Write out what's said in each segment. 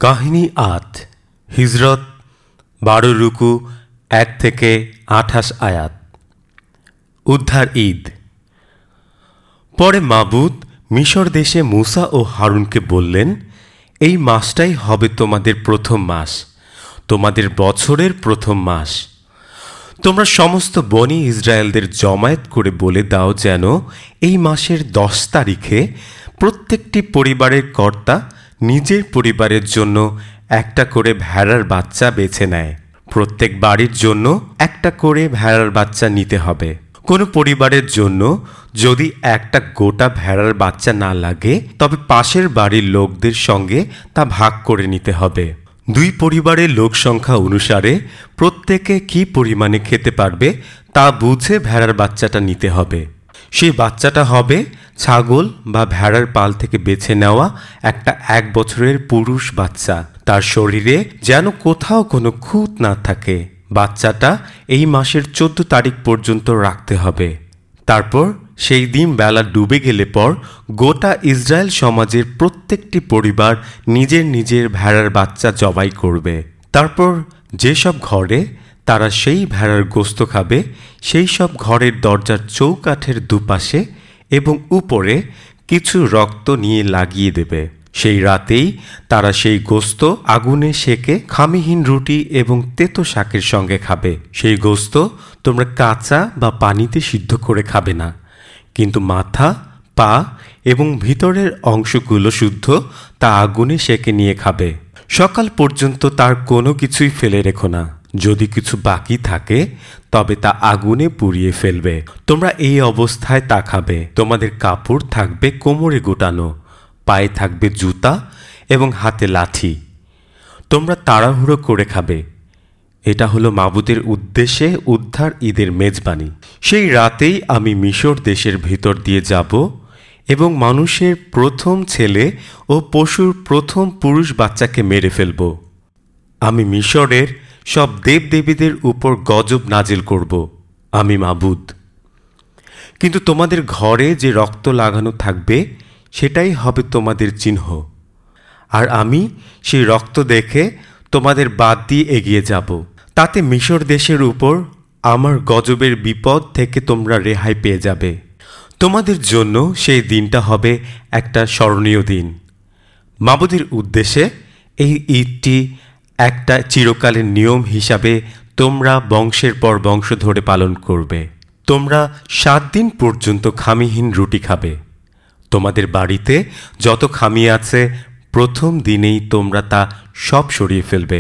কাহিনী ৮ হিজরত ১২ রুকু ১ থেকে ২৮ আয়াত। উদ্ধার ঈদ। পরে মাবুদ মিশর দেশে মূসা ও হারুনকে বললেন, এই মাসটাই হবে তোমাদের প্রথম মাস, তোমাদের বছরের প্রথম মাস। তোমরা সমস্ত বনি ইসরায়েলদের জমায়েত করে বলে দাও যেন এই মাসের ১০ তারিখে প্রত্যেকটি পরিবারের কর্তা নিজের পরিবারের জন্য একটা করে ভেড়ার বাচ্চা বেছে নেয়। প্রত্যেক বাড়ির জন্য একটা করে ভেড়ার বাচ্চা নিতে হবে। কোনো পরিবারের জন্য যদি একটা গোটা ভেড়ার বাচ্চা না লাগে তবে পাশের বাড়ির লোকদের সঙ্গে তা ভাগ করে নিতে হবে। দুই পরিবারের লোক সংখ্যা অনুসারে প্রত্যেকে কি পরিমাণে খেতে পারবে তা বুঝে ভেড়ার বাচ্চাটা নিতে হবে। সেই বাচ্চাটা হবে ছাগল বা ভেড়ার পাল থেকে বেছে নেওয়া একটা ১ বছরের পুরুষ বাচ্চা। তার শরীরে যেন কোথাও কোনো খুঁত না থাকে। বাচ্চাটা এই মাসের ১৪ তারিখ পর্যন্ত রাখতে হবে। তারপর সেই দিন বেলা ডুবে গেলে পর গোটা ইসরায়েল সমাজের প্রত্যেকটি পরিবার নিজের নিজের ভেড়ার বাচ্চা জবাই করবে। তারপর যেসব ঘরে তারা সেই ভেড়ার গোস্ত খাবে সেই সব ঘরের দরজার চৌকাঠের দুপাশে এবং উপরে কিছু রক্ত নিয়ে লাগিয়ে দেবে। সেই রাতেই তারা সেই গোস্ত আগুনে সেকে খামিহীন রুটি এবং তেতো শাকের সঙ্গে খাবে। সেই গোস্ত তোমরা কাঁচা বা পানিতে সিদ্ধ করে খাবে না, কিন্তু মাথা, পা এবং ভিতরের অংশগুলো শুদ্ধ তা আগুনে সেকে নিয়ে খাবে। সকাল পর্যন্ত তার কোনো কিছুই ফেলে রেখো না। যদি কিছু বাকি থাকে তবে তা আগুনে পুড়িয়ে ফেলবে। তোমরা এই অবস্থায় তা খাবে। তোমাদের কাপড় থাকবে কোমরে গোটানো, পায়ে থাকবে জুতা এবং হাতে লাঠি। তোমরা তাড়াহুড়ো করে খাবে। এটা হলো মাবুদের উদ্দেশ্যে উদ্ধার ঈদের মেজবানি। সেই রাতেই আমি মিশর দেশের ভিতর দিয়ে যাব এবং মানুষের প্রথম ছেলে ও পশুর প্রথম পুরুষ বাচ্চাকে মেরে ফেলব। আমি মিশরের সব দেবদেবীদের উপর গজব নাজিল করব। আমি মাবুদ। কিন্তু তোমাদের ঘরে যে রক্ত লাগানো থাকবে সেটাই হবে তোমাদের চিহ্ন। আর আমি সেই রক্ত দেখে তোমাদের বাদ দিয়ে এগিয়ে যাব। তাতে মিশর দেশের উপর আমার গজবের বিপদ থেকে তোমরা রেহাই পেয়ে যাবে। তোমাদের জন্য সেই দিনটা হবে একটা স্মরণীয় দিন। মাবুদের উদ্দেশ্যে এই ঈদটি একটা চিরকালের নিয়ম হিসাবে তোমরা বংশের পর বংশ ধরে পালন করবে। তোমরা 7 দিন পর্যন্ত খামিহীন রুটি খাবে। তোমাদের বাড়িতে যত খামি আছে প্রথম দিনেই তোমরা তা সব সরিয়ে ফেলবে।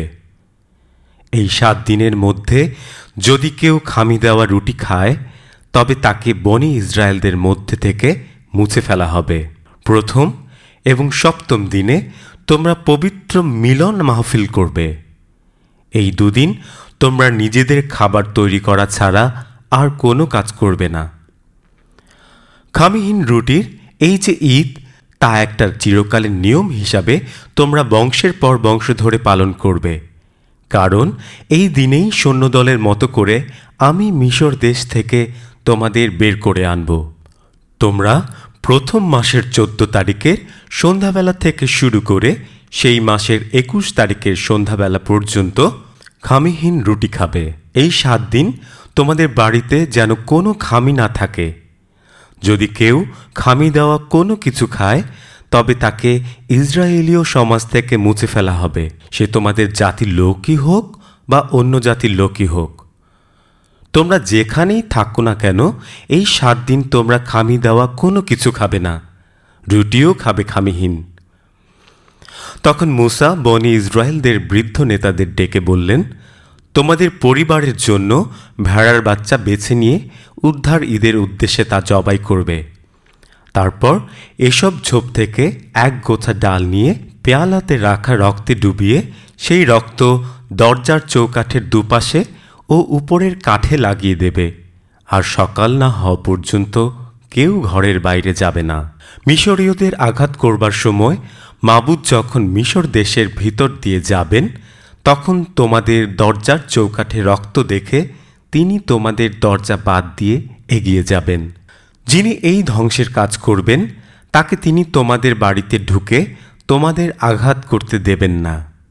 এই 7 দিনের মধ্যে যদি কেউ খামি দেওয়া রুটি খায় তবে তাকে বনি ইসরায়েলদের মধ্যে থেকে মুছে ফেলা হবে। প্রথম এবং সপ্তম দিনে তোমরা পবিত্র মিলন মাহফিল করবে। এই 2 দিন তোমরা নিজেদের খাবার তৈরি করা ছাড়া আর কোনো কাজ করবে না। খামিহীন রুটির এই যে ঈদ তা একটা চিরকালের নিয়ম হিসাবে তোমরা বংশের পর বংশ ধরে পালন করবে। কারণ এই দিনেই সৈন্যদলের মতো করে আমি মিশর দেশ থেকে তোমাদের বের করে আনব। তোমরা প্রথম মাসের 14 তারিখের সন্ধ্যাবেলা থেকে শুরু করে সেই মাসের 21 তারিখের সন্ধ্যাবেলা পর্যন্ত খামিহীন রুটি খাবে। এই 7 দিন তোমাদের বাড়িতে যেন কোনো খামি না থাকে। যদি কেউ খামি দেওয়া কোনো কিছু খায় তবে তাকে ইসরায়েলীয় সমাজ থেকে মুছে ফেলা হবে, সে তোমাদের জাতির লোকই হোক বা অন্য জাতির লোকই হোক। তোমরা যেখানেই থাকো না কেন এই 7 দিন তোমরা খামি দেওয়া কোনো কিছু খাবে না, রুটিও খাবে খামিহীন। তখন মূসা বনি ইসরায়েলদের বৃদ্ধ নেতাদের ডেকে বললেন, তোমাদের পরিবারের জন্য ভেড়ার বাচ্চা বেছে নিয়ে উদ্ধার ঈদের উদ্দেশ্যে তা জবাই করবে। তারপর এসব ঝোপ থেকে এক গোছা ডাল নিয়ে পেয়ালাতে রাখা রক্তে ডুবিয়ে সেই রক্ত দরজার চৌকাঠের দুপাশে ও উপরের কাঠে লাগিয়ে দেবে। আর সকাল না হওয়া পর্যন্ত কেউ ঘরের বাইরে যাবে না। মিশরীয়দের আঘাত করবার সময় মাবুদ যখন মিশর দেশের ভিতর দিয়ে যাবেন তখন তোমাদের দরজার চৌকাঠে রক্ত দেখে তিনি তোমাদের দরজা বাদ দিয়ে এগিয়ে যাবেন। যিনি এই ধ্বংসের কাজ করবেন তাকে তিনি তোমাদের বাড়িতে ঢুকে তোমাদের আঘাত করতে দেবেন না।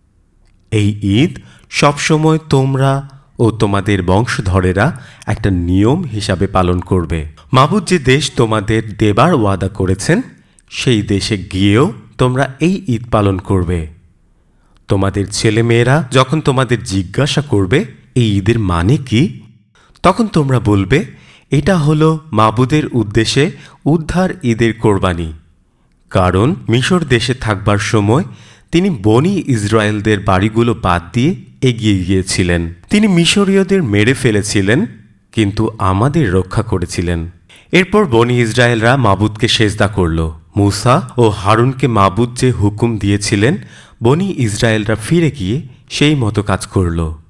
এই ঈদ সবসময় তোমরা ও তোমাদের বংশধরেরা একটা নিয়ম হিসাবে পালন করবে। মাবুদ যে দেশ তোমাদের দেবার ওয়াদা করেছেন সেই দেশে গিয়েও তোমরা এই ঈদ পালন করবে। তোমাদের ছেলেমেয়েরা যখন তোমাদের জিজ্ঞাসা করবে এই ঈদের মানে কি, তখন তোমরা বলবে, এটা হলো মাবুদের উদ্দেশ্যে উদ্ধার ঈদের কোরবানি। কারণ মিশর দেশে থাকবার সময় তিনি বনি ইসরায়েলদের বাড়িগুলো বাদ দিয়ে এগিয়ে গিয়েছিলেন। তিনি মিশরীয়দের মেরে ফেলেছিলেন, কিন্তু আমাদের রক্ষা করেছিলেন। এরপর বনি ইসরায়েলরা মাবুদকে সেজদা করল। মূসা ও হারুনকে মাবুদ যে হুকুম দিয়েছিলেন, বনি ইসরায়েলরা ফিরে গিয়ে সেই মতো কাজ করল।